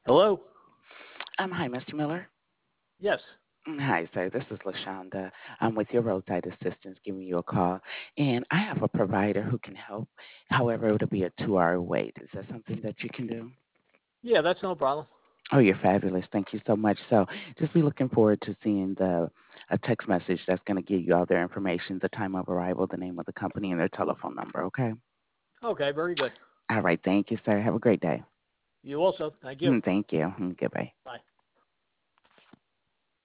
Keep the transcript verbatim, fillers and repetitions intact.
Hello? Um, hi, Mister Miller. Yes. Mm, Hi, sir. This is LaShonda. I'm with your roadside assistance giving you a call. And I have a provider who can help. However, it'll be a two hour wait. Is that something that you can do? Yeah, that's no problem. Oh, you're fabulous. Thank you so much. So just be looking forward to seeing the a text message that's going to give you all their information, the time of arrival, the name of the company, and their telephone number. Okay. Okay, very good. All right. Thank you, sir. Have a great day. You also. Thank you. Mm, Thank you. Mm, Goodbye. Bye.